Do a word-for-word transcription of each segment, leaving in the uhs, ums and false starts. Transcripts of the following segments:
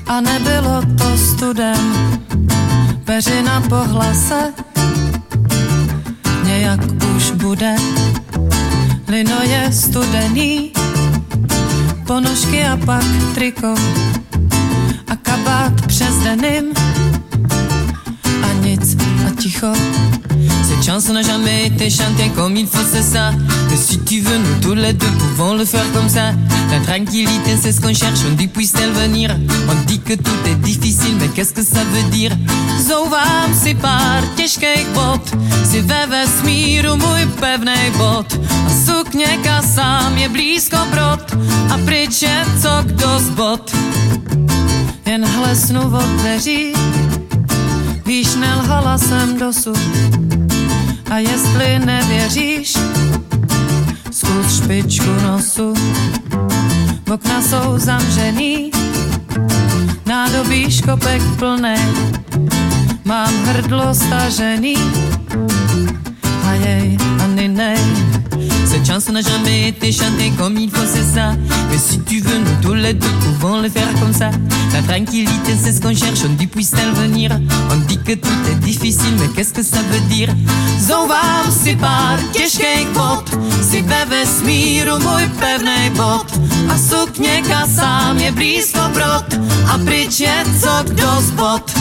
A nebylo to studem, peřina po hlase, nějak už bude. Lino je studený, ponožky a pak triko a kabát přes denim a nic a ticho. Cette chanson n'a jamais été chantée comme il faut, c'est ça. Mais si tu veux, nous tous les deux pouvons le faire comme ça. La tranquillité, c'est ce qu'on cherche, on dit puisse-t-elle venir. On dit que tout est difficile, mais qu'est-ce que ça veut dire? Zouvám si pár těžkých bot, si ve vesmíru můj pevnej bod. A sukněka sám je blízko brod, a pryč je co kdo zbod. Jen hlesnu od dveří, víš, nelhala jsem dosud. A jestli nevěříš, zkus špičku nosu. Okna jsou zamřený, nádobí škopek plnej. Mám hrdlo stažený, a jej, a ninej. Cette chanson n'a jamais été chantée comme il faut, c'est ça. Mais si tu veux, nous tous les deux pouvons le faire comme ça. La tranquillité, c'est ce qu'on cherche, on dit puisse-t-elle venir. On dit que tout est difficile, mais qu'est-ce que ça veut dire? Zouvám si pár těžkých bot, si ve vesmíru můj pevnej bod. A sukněka sám je blízko brod, a pryč je co kdo zbod.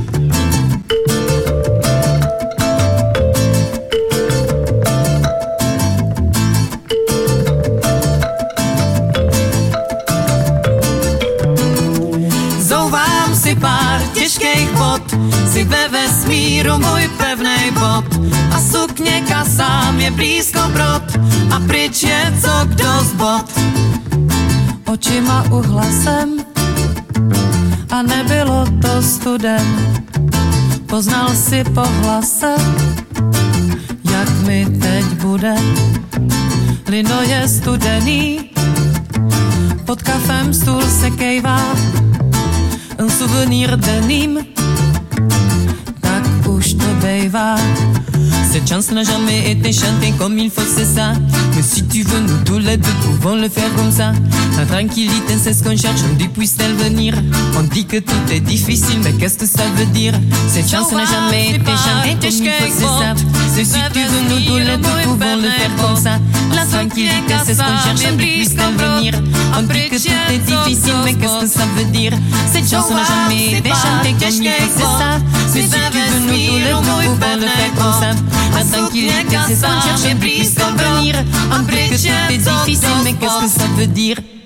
Pár těžkých bot, si ve vesmíru můj pevnej bod. A sukněka sám je blízko brod, a pryč je co kdo zbod. Očima uhlasem, a nebylo to studem. Poznal si po hlase, jak mi teď bude. Lino je studený, pod kafem stůl se kejvá. Un souvenir de Nîmes, tak už to bejvá. Cette chanson n'a jamais été chantée comme il faut, c'est ça. Mais si tu veux, nous tous les deux pouvons le faire comme ça. La tranquillité, c'est ce qu'on cherche, on dit puisse-t-elle venir. On dit que tout est difficile, mais qu'est-ce que ça veut dire? Cette chanson n'a jamais été chantée comme il faut, c'est ça. Mais si tu veux, nous tous les deux pouvons le faire comme ça. La tranquillité, c'est ce qu'on cherche, on dit puisse-t-elle venir. On dit que tout est difficile, mais qu'est-ce que ça veut dire? Cette chanson n'a jamais été chantée comme il faut, c'est ça. Mais si tu veux, nous tous les deux pouvons le faire comme ça. La tranquillité, c'est ce qu'on cherche, on dit puisse-t-elle venir. On dit que tout est difficile, mais qu'est-ce que ça veut dire?